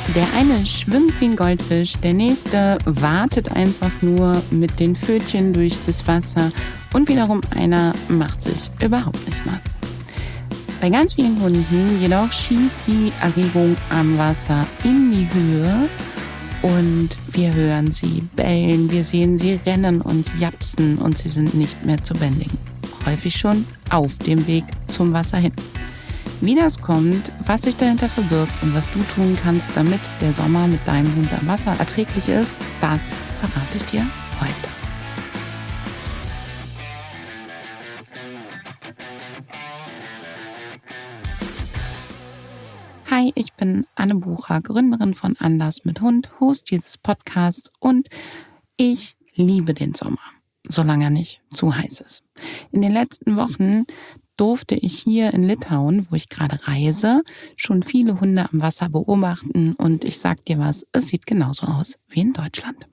Der eine schwimmt wie ein Goldfisch, der nächste wartet einfach nur mit den Pfötchen durch das Wasser und wiederum einer macht sich überhaupt nicht nass. Bei ganz vielen Hunden jedoch schießt die Erregung am Wasser in die Höhe und wir hören sie bellen, wir sehen sie rennen und japsen und sie sind nicht mehr zu bändigen. Häufig schon auf dem Weg zum Wasser hin. Wie das kommt, was sich dahinter verbirgt und was du tun kannst, damit der Sommer mit deinem Hund am Wasser erträglich ist, das verrate ich dir heute. Hi, ich bin Anne Bucher, Gründerin von Anders mit Hund, Host dieses Podcasts und ich liebe den Sommer, solange er nicht zu heiß ist. In den letzten Wochen durfte ich hier in Litauen, wo ich gerade reise, schon viele Hunde am Wasser beobachten und ich sag dir was, es sieht genauso aus wie in Deutschland.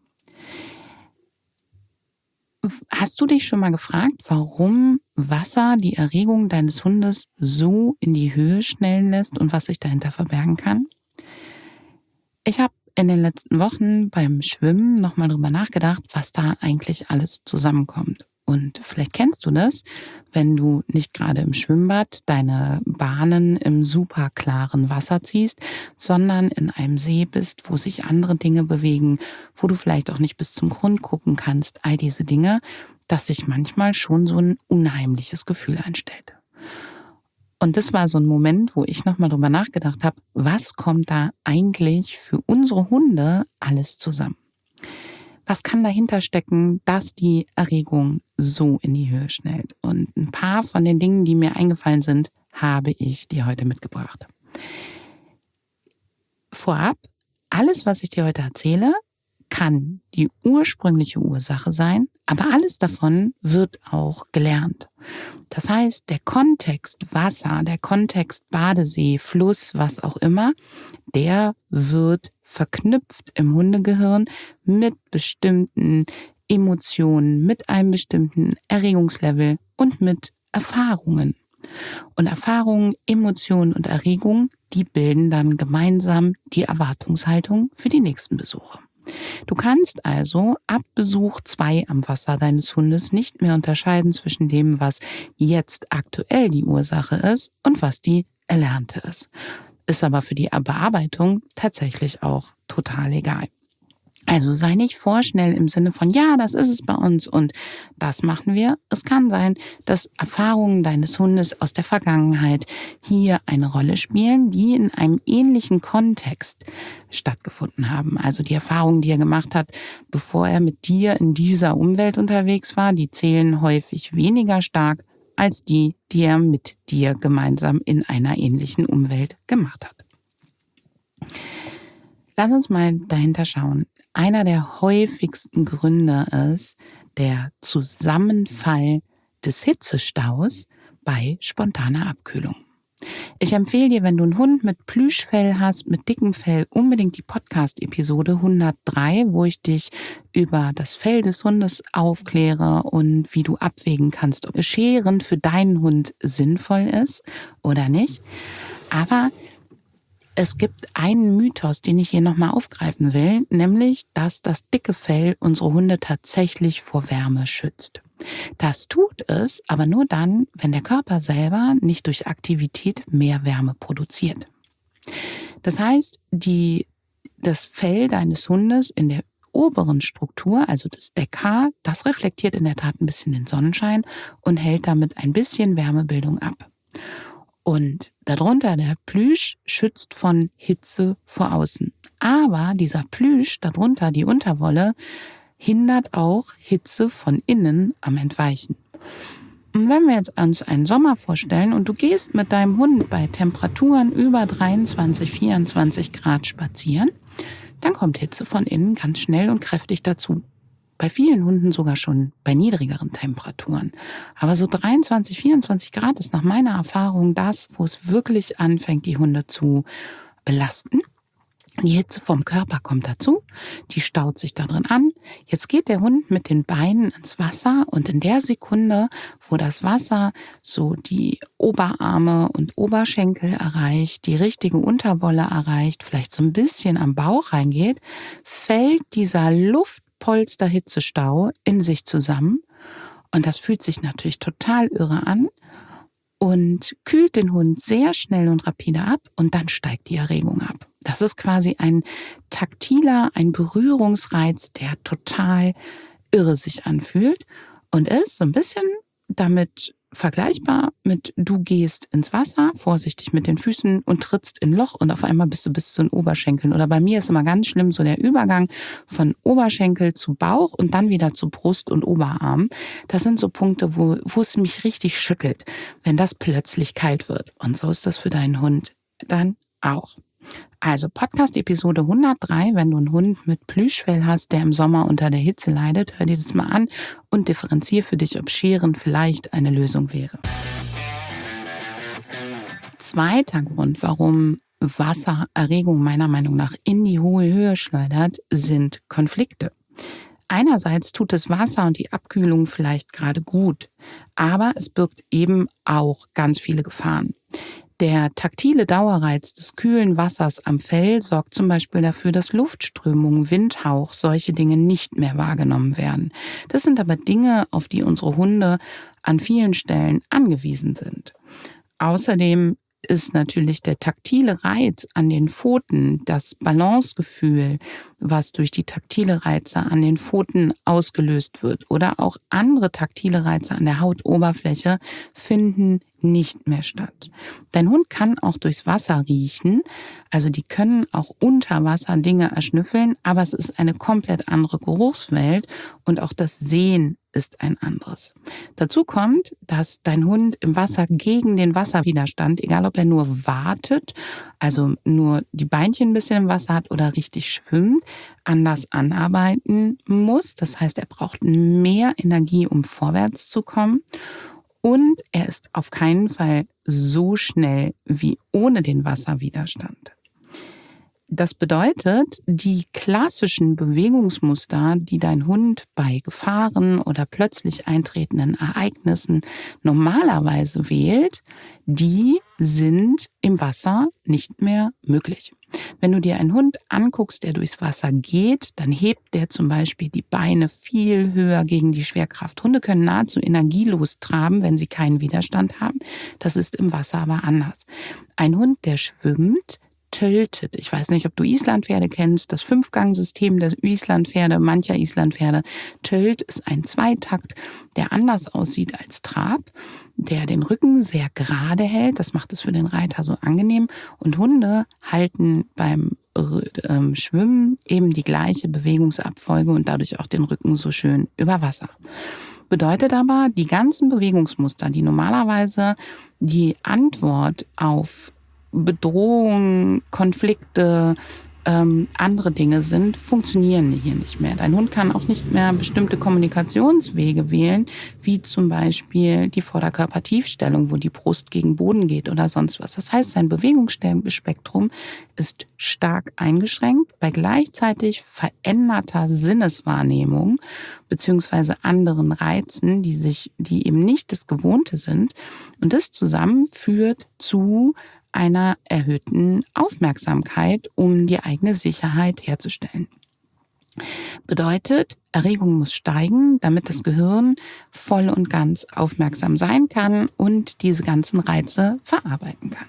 Hast du dich schon mal gefragt, warum Wasser die Erregung deines Hundes so in die Höhe schnellen lässt und was sich dahinter verbergen kann? Ich habe in den letzten Wochen beim Schwimmen nochmal drüber nachgedacht, was da eigentlich alles zusammenkommt. Und vielleicht kennst du das, wenn du nicht gerade im Schwimmbad deine Bahnen im super klaren Wasser ziehst, sondern in einem See bist, wo sich andere Dinge bewegen, wo du vielleicht auch nicht bis zum Grund gucken kannst, all diese Dinge, dass sich manchmal schon so ein unheimliches Gefühl einstellt. Und das war so ein Moment, wo ich nochmal drüber nachgedacht habe, was kommt da eigentlich für unsere Hunde alles zusammen? Was kann dahinter stecken, dass die Erregung so in die Höhe schnellt? Und ein paar von den Dingen, die mir eingefallen sind, habe ich dir heute mitgebracht. Vorab, alles, was ich dir heute erzähle, kann die ursprüngliche Ursache sein, aber alles davon wird auch gelernt. Das heißt, der Kontext Wasser, der Kontext Badesee, Fluss, was auch immer, der wird verknüpft im Hundegehirn mit bestimmten Emotionen, mit einem bestimmten Erregungslevel und mit Erfahrungen. Und Erfahrungen, Emotionen und Erregungen, die bilden dann gemeinsam die Erwartungshaltung für die nächsten Besuche. Du kannst also ab Besuch 2 am Wasser deines Hundes nicht mehr unterscheiden zwischen dem, was jetzt aktuell die Ursache ist und was die erlernte ist. Ist aber für die Bearbeitung tatsächlich auch total egal. Also sei nicht vorschnell im Sinne von, ja, das ist es bei uns und das machen wir. Es kann sein, dass Erfahrungen deines Hundes aus der Vergangenheit hier eine Rolle spielen, die in einem ähnlichen Kontext stattgefunden haben. Also die Erfahrungen, die er gemacht hat, bevor er mit dir in dieser Umwelt unterwegs war, die zählen häufig weniger stark als die, die er mit dir gemeinsam in einer ähnlichen Umwelt gemacht hat. Lass uns mal dahinter schauen. Einer der häufigsten Gründe ist der Zusammenfall des Hitzestaus bei spontaner Abkühlung. Ich empfehle dir, wenn du einen Hund mit Plüschfell hast, mit dickem Fell, unbedingt die Podcast-Episode 103, wo ich dich über das Fell des Hundes aufkläre und wie du abwägen kannst, ob Scheren für deinen Hund sinnvoll ist oder nicht. Aber es gibt einen Mythos, den ich hier nochmal aufgreifen will, nämlich, dass das dicke Fell unsere Hunde tatsächlich vor Wärme schützt. Das tut es, aber nur dann, wenn der Körper selber nicht durch Aktivität mehr Wärme produziert. Das heißt, das Fell deines Hundes in der oberen Struktur, also das Deckhaar, das reflektiert in der Tat ein bisschen den Sonnenschein und hält damit ein bisschen Wärmebildung ab. Und darunter der Plüsch schützt von Hitze vor außen. Aber dieser Plüsch, darunter die Unterwolle, hindert auch Hitze von innen am Entweichen. Und wenn wir jetzt uns einen Sommer vorstellen und du gehst mit deinem Hund bei Temperaturen über 23, 24 Grad spazieren, dann kommt Hitze von innen ganz schnell und kräftig dazu. Bei vielen Hunden sogar schon bei niedrigeren Temperaturen. Aber so 23, 24 Grad ist nach meiner Erfahrung das, wo es wirklich anfängt, die Hunde zu belasten. Die Hitze vom Körper kommt dazu, die staut sich da drin an. Jetzt geht der Hund mit den Beinen ins Wasser und in der Sekunde, wo das Wasser so die Oberarme und Oberschenkel erreicht, die richtige Unterwolle erreicht, vielleicht so ein bisschen am Bauch reingeht, fällt dieser Luftpolster-Hitzestau in sich zusammen und das fühlt sich natürlich total irre an und kühlt den Hund sehr schnell und rapide ab und dann steigt die Erregung ab. Das ist quasi ein Berührungsreiz, der total irre sich anfühlt und ist so ein bisschen damit vergleichbar mit du gehst ins Wasser, vorsichtig mit den Füßen und trittst in ein Loch und auf einmal bist du bis zu den Oberschenkeln. Oder bei mir ist immer ganz schlimm so der Übergang von Oberschenkel zu Bauch und dann wieder zu Brust und Oberarm. Das sind so Punkte, wo es mich richtig schüttelt, wenn das plötzlich kalt wird. Und so ist das für deinen Hund dann auch. Also Podcast-Episode 103, wenn du einen Hund mit Plüschfell hast, der im Sommer unter der Hitze leidet, hör dir das mal an und differenziere für dich, ob Scheren vielleicht eine Lösung wäre. Zweiter Grund, warum Wassererregung meiner Meinung nach in die hohe Höhe schleudert, sind Konflikte. Einerseits tut das Wasser und die Abkühlung vielleicht gerade gut, aber es birgt eben auch ganz viele Gefahren. Der taktile Dauerreiz des kühlen Wassers am Fell sorgt zum Beispiel dafür, dass Luftströmungen, Windhauch, solche Dinge nicht mehr wahrgenommen werden. Das sind aber Dinge, auf die unsere Hunde an vielen Stellen angewiesen sind. Außerdem ist natürlich der taktile Reiz an den Pfoten, das Balancegefühl, was durch die taktile Reize an den Pfoten ausgelöst wird oder auch andere taktile Reize an der Hautoberfläche finden nicht mehr statt. Dein Hund kann auch durchs Wasser riechen, also die können auch unter Wasser Dinge erschnüffeln, aber es ist eine komplett andere Geruchswelt und auch das Sehen ist ein anderes. Dazu kommt, dass dein Hund im Wasser gegen den Wasserwiderstand, egal ob er nur wartet, also nur die Beinchen ein bisschen im Wasser hat oder richtig schwimmt, anders anarbeiten muss. Das heißt, er braucht mehr Energie, um vorwärts zu kommen. Und er ist auf keinen Fall so schnell wie ohne den Wasserwiderstand. Das bedeutet, die klassischen Bewegungsmuster, die dein Hund bei Gefahren oder plötzlich eintretenden Ereignissen normalerweise wählt, die sind im Wasser nicht mehr möglich. Wenn du dir einen Hund anguckst, der durchs Wasser geht, dann hebt der zum Beispiel die Beine viel höher gegen die Schwerkraft. Hunde können nahezu energielos traben, wenn sie keinen Widerstand haben. Das ist im Wasser aber anders. Ein Hund, der schwimmt, tiltet. Ich weiß nicht, ob du Islandpferde kennst. Das Fünfgangsystem der Islandpferde, mancher Islandpferde. Tilt ist ein Zweitakt, der anders aussieht als Trab, der den Rücken sehr gerade hält. Das macht es für den Reiter so angenehm. Und Hunde halten beim Schwimmen eben die gleiche Bewegungsabfolge und dadurch auch den Rücken so schön über Wasser. Bedeutet aber, die ganzen Bewegungsmuster, die normalerweise die Antwort auf Bedrohungen, Konflikte, andere Dinge sind, funktionieren hier nicht mehr. Dein Hund kann auch nicht mehr bestimmte Kommunikationswege wählen, wie zum Beispiel die Vorderkörpertiefstellung, wo die Brust gegen Boden geht oder sonst was. Das heißt, sein Bewegungsspektrum ist stark eingeschränkt bei gleichzeitig veränderter Sinneswahrnehmung beziehungsweise anderen Reizen, die eben nicht das Gewohnte sind. Und das zusammen führt zu einer erhöhten Aufmerksamkeit, um die eigene Sicherheit herzustellen. Bedeutet, Erregung muss steigen, damit das Gehirn voll und ganz aufmerksam sein kann und diese ganzen Reize verarbeiten kann.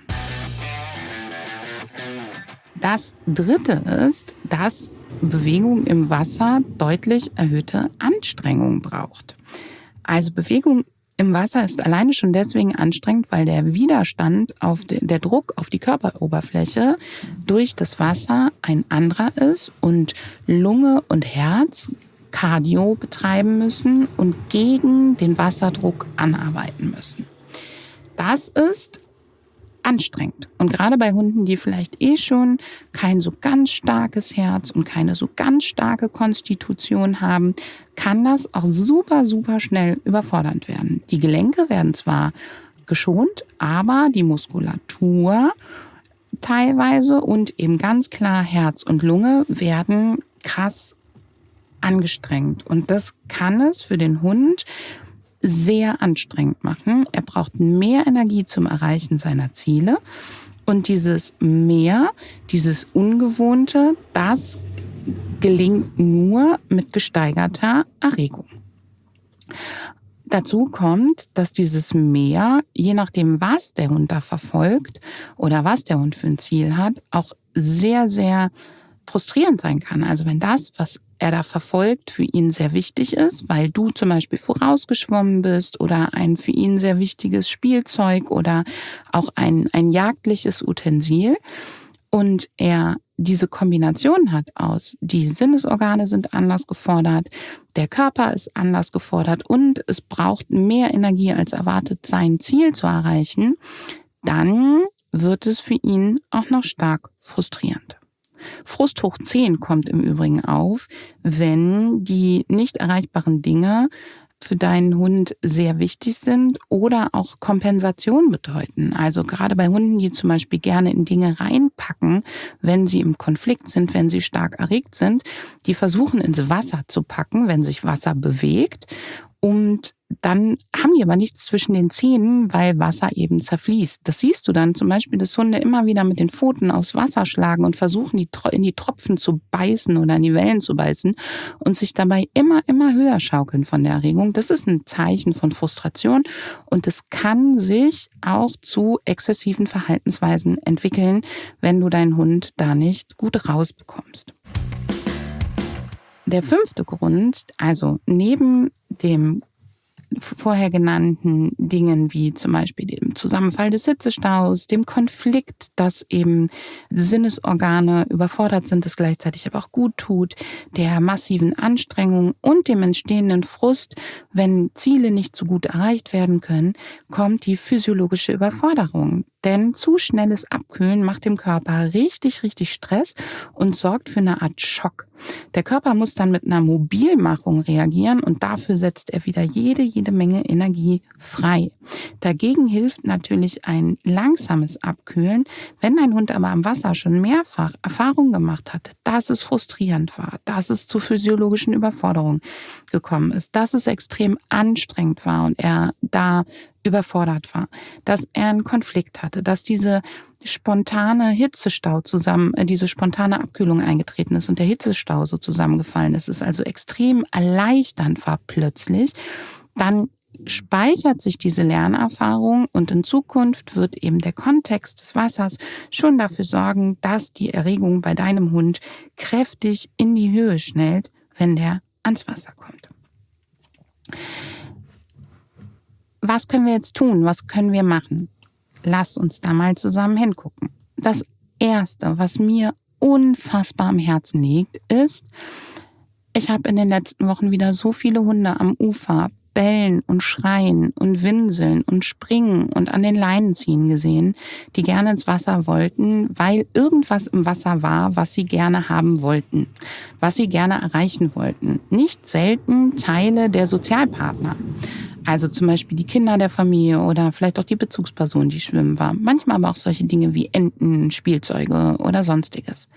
Das Dritte ist, dass Bewegung im Wasser deutlich erhöhte Anstrengung braucht. Also Bewegung im Wasser ist alleine schon deswegen anstrengend, weil der Widerstand der Druck auf die Körperoberfläche durch das Wasser ein anderer ist und Lunge und Herz Cardio betreiben müssen und gegen den Wasserdruck anarbeiten müssen. Das ist anstrengend. Und gerade bei Hunden, die vielleicht schon kein so ganz starkes Herz und keine so ganz starke Konstitution haben, kann das auch super, super schnell überfordernd werden. Die Gelenke werden zwar geschont, aber die Muskulatur teilweise und eben ganz klar Herz und Lunge werden krass angestrengt. Und das kann es für den Hund sehr anstrengend machen. Er braucht mehr Energie zum Erreichen seiner Ziele. Und dieses Mehr, dieses Ungewohnte, das gelingt nur mit gesteigerter Erregung. Dazu kommt, dass dieses Mehr, je nachdem, was der Hund da verfolgt oder was der Hund für ein Ziel hat, auch sehr, sehr frustrierend sein kann. Also wenn das, was er da verfolgt, für ihn sehr wichtig ist, weil du zum Beispiel vorausgeschwommen bist oder ein für ihn sehr wichtiges Spielzeug oder auch ein jagdliches Utensil und er diese Kombination hat aus, die Sinnesorgane sind anders gefordert, der Körper ist anders gefordert und es braucht mehr Energie als erwartet, sein Ziel zu erreichen, dann wird es für ihn auch noch stark frustrierend. Frust hoch 10 kommt im Übrigen auf, wenn die nicht erreichbaren Dinge für deinen Hund sehr wichtig sind oder auch Kompensation bedeuten. Also gerade bei Hunden, die zum Beispiel gerne in Dinge reinpacken, wenn sie im Konflikt sind, wenn sie stark erregt sind, die versuchen ins Wasser zu packen, wenn sich Wasser bewegt. Und dann haben die aber nichts zwischen den Zähnen, weil Wasser eben zerfließt. Das siehst du dann zum Beispiel, dass Hunde immer wieder mit den Pfoten aufs Wasser schlagen und versuchen, in die Tropfen zu beißen oder in die Wellen zu beißen und sich dabei immer höher schaukeln von der Erregung. Das ist ein Zeichen von Frustration und es kann sich auch zu exzessiven Verhaltensweisen entwickeln, wenn du deinen Hund da nicht gut rausbekommst. Der 5. Grund, also neben dem vorher genannten Dingen wie zum Beispiel dem Zusammenfall des Hitzestaus, dem Konflikt, dass eben Sinnesorgane überfordert sind, das gleichzeitig aber auch gut tut, der massiven Anstrengung und dem entstehenden Frust, wenn Ziele nicht so gut erreicht werden können, kommt die physiologische Überforderung. Denn zu schnelles Abkühlen macht dem Körper richtig Stress und sorgt für eine Art Schock. Der Körper muss dann mit einer Mobilmachung reagieren und dafür setzt er wieder jede Menge Energie frei. Dagegen hilft natürlich ein langsames Abkühlen. Wenn dein Hund aber am Wasser schon mehrfach Erfahrung gemacht hat, dass es frustrierend war, dass es zu physiologischen Überforderungen gekommen ist, dass es extrem anstrengend war und er da überfordert war, dass er einen Konflikt hatte, dass diese spontane diese spontane Abkühlung eingetreten ist und der Hitzestau so zusammengefallen ist, es also extrem erleichternd war plötzlich, dann speichert sich diese Lernerfahrung und in Zukunft wird eben der Kontext des Wassers schon dafür sorgen, dass die Erregung bei deinem Hund kräftig in die Höhe schnellt, wenn der ans Wasser kommt. Was können wir jetzt tun? Was können wir machen? Lass uns da mal zusammen hingucken. Das Erste, was mir unfassbar am Herzen liegt, ist, ich habe in den letzten Wochen wieder so viele Hunde am Ufer bellen und schreien und winseln und springen und an den Leinen ziehen gesehen, die gerne ins Wasser wollten, weil irgendwas im Wasser war, was sie gerne haben wollten, was sie gerne erreichen wollten. Nicht selten Teile der Sozialpartner. Also zum Beispiel die Kinder der Familie oder vielleicht auch die Bezugsperson, die schwimmen war. Manchmal aber auch solche Dinge wie Enten, Spielzeuge oder Sonstiges.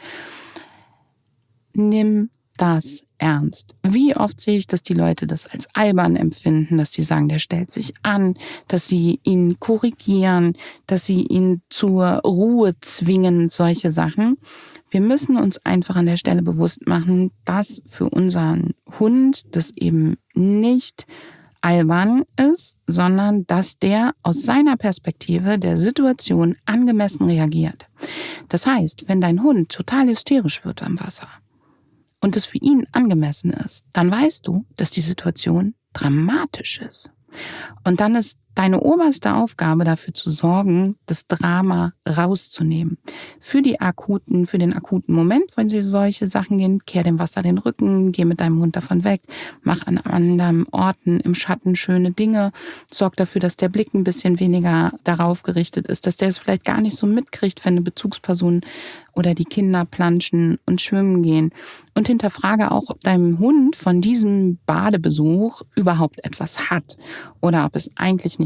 Nimm das ernst. Wie oft sehe ich, dass die Leute das als albern empfinden, dass die sagen, der stellt sich an, dass sie ihn korrigieren, dass sie ihn zur Ruhe zwingen, solche Sachen. Wir müssen uns einfach an der Stelle bewusst machen, dass für unseren Hund das eben nicht albern ist, sondern dass der aus seiner Perspektive der Situation angemessen reagiert. Das heißt, wenn dein Hund total hysterisch wird am Wasser und es für ihn angemessen ist, dann weißt du, dass die Situation dramatisch ist. Und dann ist deine oberste Aufgabe dafür zu sorgen, das Drama rauszunehmen. Für den akuten Moment, wenn dir solche Sachen gehen, kehr dem Wasser den Rücken, geh mit deinem Hund davon weg, mach an anderen Orten im Schatten schöne Dinge, sorg dafür, dass der Blick ein bisschen weniger darauf gerichtet ist, dass der es vielleicht gar nicht so mitkriegt, wenn eine Bezugsperson oder die Kinder planschen und schwimmen gehen. Und hinterfrage auch, ob deinem Hund von diesem Badebesuch überhaupt etwas hat oder ob es eigentlich nicht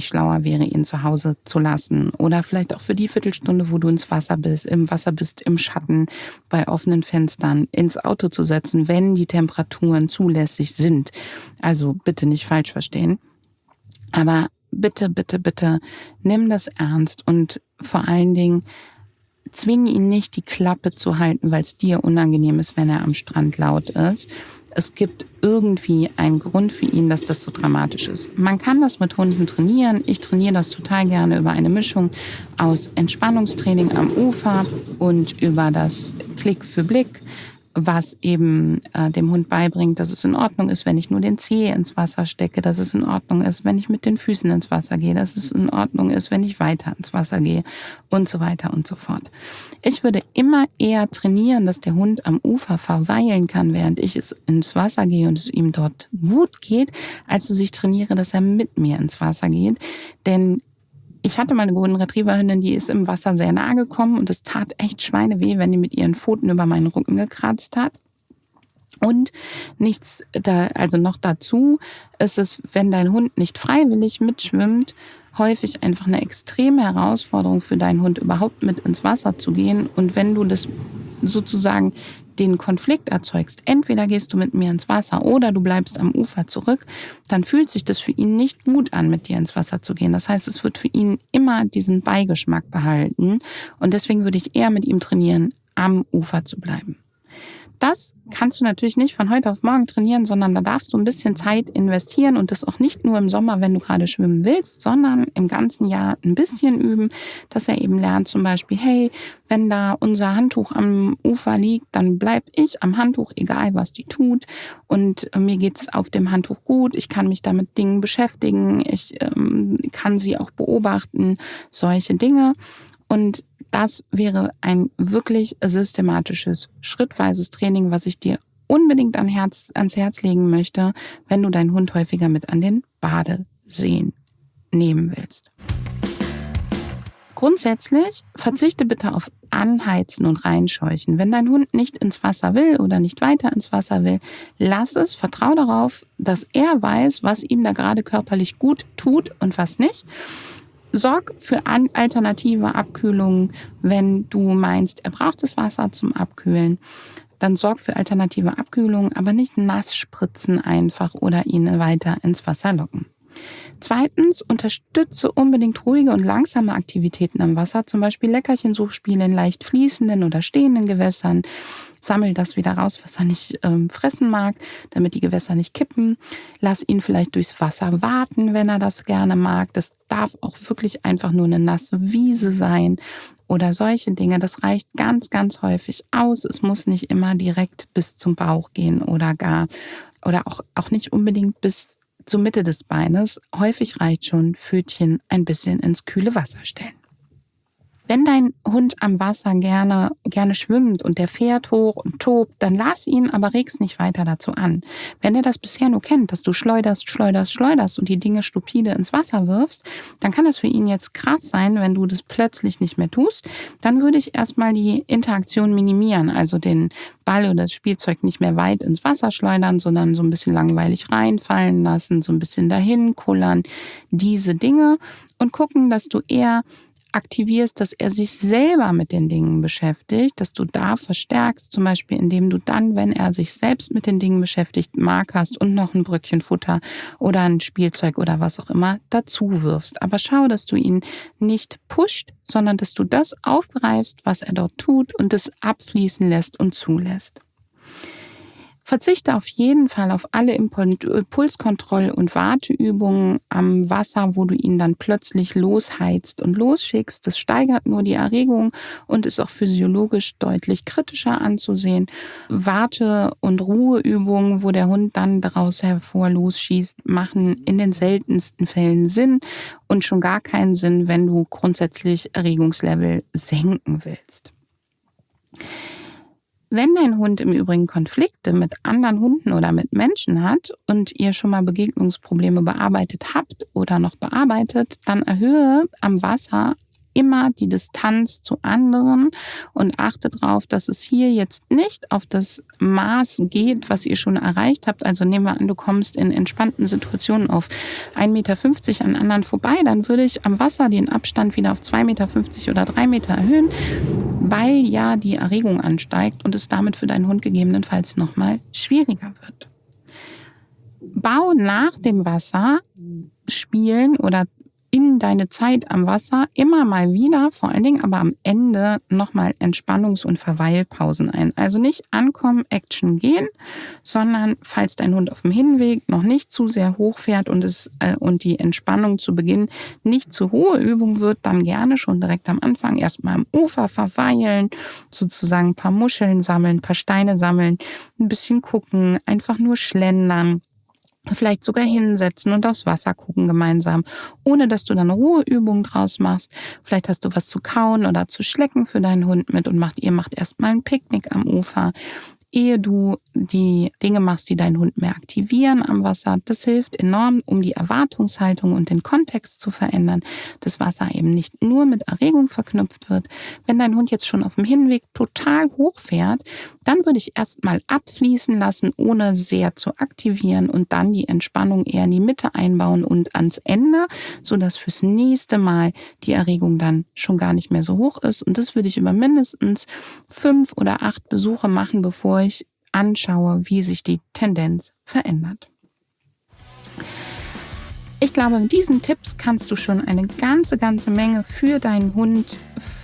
nicht schlauer wäre, ihn zu Hause zu lassen. Oder vielleicht auch für die Viertelstunde, wo du im Wasser bist, im Schatten, bei offenen Fenstern, ins Auto zu setzen, wenn die Temperaturen zulässig sind. Also bitte nicht falsch verstehen. Aber bitte, bitte, bitte, nimm das ernst und vor allen Dingen zwing ihn nicht, die Klappe zu halten, weil es dir unangenehm ist, wenn er am Strand laut ist. Es gibt irgendwie einen Grund für ihn, dass das so dramatisch ist. Man kann das mit Hunden trainieren. Ich trainiere das total gerne über eine Mischung aus Entspannungstraining am Ufer und über das Klick für Blick, was eben dem Hund beibringt, dass es in Ordnung ist, wenn ich nur den Zeh ins Wasser stecke, dass es in Ordnung ist, wenn ich mit den Füßen ins Wasser gehe, dass es in Ordnung ist, wenn ich weiter ins Wasser gehe und so weiter und so fort. Ich würde immer eher trainieren, dass der Hund am Ufer verweilen kann, während ich ins Wasser gehe und es ihm dort gut geht, als dass ich trainiere, dass er mit mir ins Wasser geht. Denn ich hatte mal eine Golden Retriever Hündin, die ist im Wasser sehr nahe gekommen und es tat echt schweineweh, wenn die mit ihren Pfoten über meinen Rücken gekratzt hat. Und noch dazu ist es, wenn dein Hund nicht freiwillig mitschwimmt, häufig einfach eine extreme Herausforderung für deinen Hund, überhaupt mit ins Wasser zu gehen. Und wenn du das sozusagen den Konflikt erzeugst, entweder gehst du mit mir ins Wasser oder du bleibst am Ufer zurück, dann fühlt sich das für ihn nicht gut an, mit dir ins Wasser zu gehen. Das heißt, es wird für ihn immer diesen Beigeschmack behalten. Und deswegen würde ich eher mit ihm trainieren, am Ufer zu bleiben. Das kannst du natürlich nicht von heute auf morgen trainieren, sondern da darfst du ein bisschen Zeit investieren und das auch nicht nur im Sommer, wenn du gerade schwimmen willst, sondern im ganzen Jahr ein bisschen üben, dass er eben lernt zum Beispiel, hey, wenn da unser Handtuch am Ufer liegt, dann bleib ich am Handtuch, egal was die tut und mir geht's auf dem Handtuch gut, ich kann mich da mit Dingen beschäftigen, ich kann sie auch beobachten, solche Dinge. Und das wäre ein wirklich systematisches, schrittweises Training, was ich dir unbedingt ans Herz legen möchte, wenn du deinen Hund häufiger mit an den Badeseen nehmen willst. Grundsätzlich verzichte bitte auf Anheizen und Reinscheuchen. Wenn dein Hund nicht ins Wasser will oder nicht weiter ins Wasser will, lass es, vertrau darauf, dass er weiß, was ihm da gerade körperlich gut tut und was nicht. Sorg für alternative Abkühlungen, wenn du meinst, er braucht das Wasser zum Abkühlen. Dann sorg für alternative Abkühlungen, aber nicht nass spritzen einfach oder ihn weiter ins Wasser locken. Zweitens, unterstütze unbedingt ruhige und langsame Aktivitäten am Wasser, zum Beispiel Leckerchensuchspiele in leicht fließenden oder stehenden Gewässern. Sammel das wieder raus, was er nicht fressen mag, damit die Gewässer nicht kippen. Lass ihn vielleicht durchs Wasser waten, wenn er das gerne mag. Das darf auch wirklich einfach nur eine nasse Wiese sein oder solche Dinge. Das reicht ganz, ganz häufig aus. Es muss nicht immer direkt bis zum Bauch gehen oder auch nicht unbedingt bis zur Mitte des Beines. Häufig reicht schon Pfötchen ein bisschen ins kühle Wasser stellen. Wenn dein Hund am Wasser gerne schwimmt und der fährt hoch und tobt, dann lass ihn, aber reg's nicht weiter dazu an. Wenn er das bisher nur kennt, dass du schleuderst und die Dinge stupide ins Wasser wirfst, dann kann das für ihn jetzt krass sein, wenn du das plötzlich nicht mehr tust. Dann würde ich erstmal die Interaktion minimieren, also den Ball oder das Spielzeug nicht mehr weit ins Wasser schleudern, sondern so ein bisschen langweilig reinfallen lassen, so ein bisschen dahin kullern, diese Dinge und gucken, dass du eher aktivierst, dass er sich selber mit den Dingen beschäftigt, dass du da verstärkst, zum Beispiel indem du dann, wenn er sich selbst mit den Dingen beschäftigt, markerst und noch ein Bröckchen Futter oder ein Spielzeug oder was auch immer dazu wirfst. Aber schau, dass du ihn nicht pusht, sondern dass du das aufgreifst, was er dort tut und es abfließen lässt und zulässt. Verzichte auf jeden Fall auf alle Impulskontroll- und Warteübungen am Wasser, wo du ihn dann plötzlich losheizt und losschickst. Das steigert nur die Erregung und ist auch physiologisch deutlich kritischer anzusehen. Warte- und Ruheübungen, wo der Hund dann daraus hervor losschießt, machen in den seltensten Fällen Sinn und schon gar keinen Sinn, wenn du grundsätzlich Erregungslevel senken willst. Wenn dein Hund im Übrigen Konflikte mit anderen Hunden oder mit Menschen hat und ihr schon mal Begegnungsprobleme bearbeitet habt oder noch bearbeitet, dann erhöhe am Wasser immer die Distanz zu anderen und achte darauf, dass es hier jetzt nicht auf das Maß geht, was ihr schon erreicht habt. Also nehmen wir an, du kommst in entspannten Situationen auf 1,50 Meter an anderen vorbei, dann würde ich am Wasser den Abstand wieder auf 2,50 Meter oder 3 Meter erhöhen, weil ja die Erregung ansteigt und es damit für deinen Hund gegebenenfalls nochmal schwieriger wird. Bau nach dem Wasser spielen oder in deine Zeit am Wasser immer mal wieder, vor allen Dingen aber am Ende nochmal Entspannungs- und Verweilpausen ein. Also nicht ankommen, Action gehen, sondern falls dein Hund auf dem Hinweg noch nicht zu sehr hochfährt und die Entspannung zu Beginn nicht zu hohe Übung wird, dann gerne schon direkt am Anfang erstmal am Ufer verweilen, sozusagen ein paar Muscheln sammeln, ein paar Steine sammeln, ein bisschen gucken, einfach nur schlendern. Vielleicht sogar hinsetzen und aufs Wasser gucken gemeinsam, ohne dass du dann Ruheübungen draus machst. Vielleicht hast du was zu kauen oder zu schlecken für deinen Hund mit und ihr macht erstmal ein Picknick am Ufer, ehe du die Dinge machst, die deinen Hund mehr aktivieren am Wasser. Das hilft enorm, um die Erwartungshaltung und den Kontext zu verändern, dass Wasser eben nicht nur mit Erregung verknüpft wird. Wenn dein Hund jetzt schon auf dem Hinweg total hoch fährt, dann würde ich erstmal abfließen lassen, ohne sehr zu aktivieren und dann die Entspannung eher in die Mitte einbauen und ans Ende, sodass fürs nächste Mal die Erregung dann schon gar nicht mehr so hoch ist. Und das würde ich über mindestens 5 oder 8 Besuche machen, bevor ich anschaue, wie sich die Tendenz verändert. Ich glaube, mit diesen Tipps kannst du schon eine ganze Menge für deinen Hund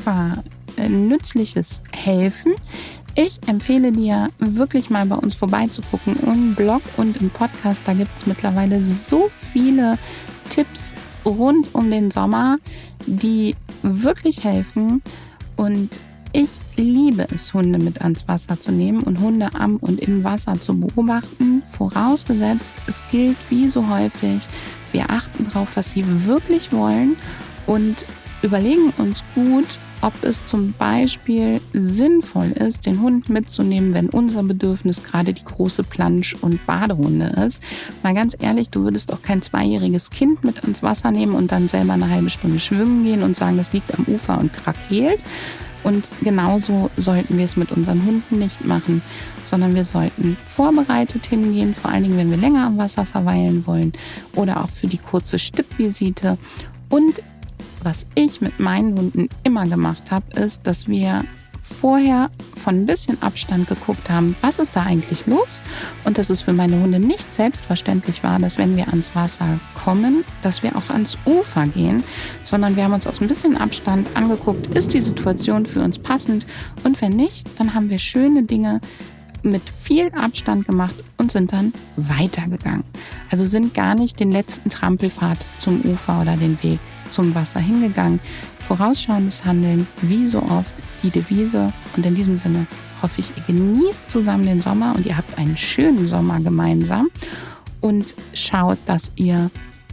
Nützliches helfen. Ich empfehle dir, wirklich mal bei uns vorbeizugucken im Blog und im Podcast. Da gibt es mittlerweile so viele Tipps rund um den Sommer, die wirklich helfen. Und ich liebe es, Hunde mit ans Wasser zu nehmen und Hunde am und im Wasser zu beobachten. Vorausgesetzt, es gilt wie so häufig, wir achten darauf, was sie wirklich wollen und überlegen uns gut, ob es zum Beispiel sinnvoll ist, den Hund mitzunehmen, wenn unser Bedürfnis gerade die große Plansch- und Baderunde ist. Mal ganz ehrlich, du würdest auch kein 2-jähriges Kind mit ans Wasser nehmen und dann selber eine halbe Stunde schwimmen gehen und sagen, das liegt am Ufer und krakeelt. Und genauso sollten wir es mit unseren Hunden nicht machen, sondern wir sollten vorbereitet hingehen, vor allen Dingen, wenn wir länger am Wasser verweilen wollen oder auch für die kurze Stippvisite. Und was ich mit meinen Hunden immer gemacht habe, ist, dass wir vorher von ein bisschen Abstand geguckt haben, was ist da eigentlich los? Und dass es für meine Hunde nicht selbstverständlich war, dass wenn wir ans Wasser kommen, dass wir auch ans Ufer gehen, sondern wir haben uns aus ein bisschen Abstand angeguckt, ist die Situation für uns passend? Und wenn nicht, dann haben wir schöne Dinge mit viel Abstand gemacht und sind dann weitergegangen. Also sind gar nicht den letzten Trampelpfad zum Ufer oder den Weg zum Wasser hingegangen. Vorausschauendes Handeln, wie so oft, die Devise. Und in diesem Sinne hoffe ich, ihr genießt zusammen den Sommer und ihr habt einen schönen Sommer gemeinsam und schaut, dass ihr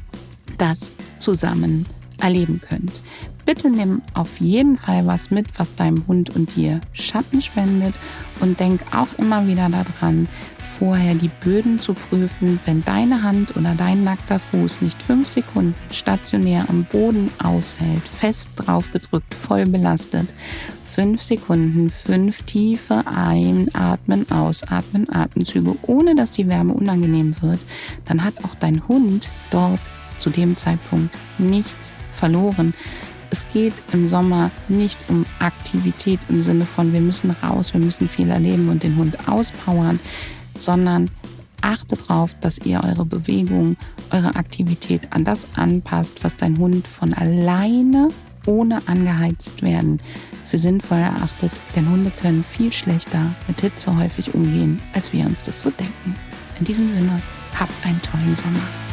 das zusammen erleben könnt. Bitte nimm auf jeden Fall was mit, was deinem Hund und dir Schatten spendet und denk auch immer wieder daran, vorher die Böden zu prüfen, wenn deine Hand oder dein nackter Fuß nicht 5 Sekunden stationär am Boden aushält, fest drauf gedrückt, voll belastet. 5 Sekunden, 5 tiefe Einatmen, Ausatmen, Atemzüge, ohne dass die Wärme unangenehm wird, dann hat auch dein Hund dort zu dem Zeitpunkt nichts verloren. Es geht im Sommer nicht um Aktivität im Sinne von, wir müssen raus, wir müssen viel erleben und den Hund auspowern, sondern achtet darauf, dass ihr eure Bewegung, eure Aktivität an das anpasst, was dein Hund von alleine, ohne angeheizt werden, für sinnvoll erachtet. Denn Hunde können viel schlechter mit Hitze häufig umgehen, als wir uns das so denken. In diesem Sinne, habt einen tollen Sommer.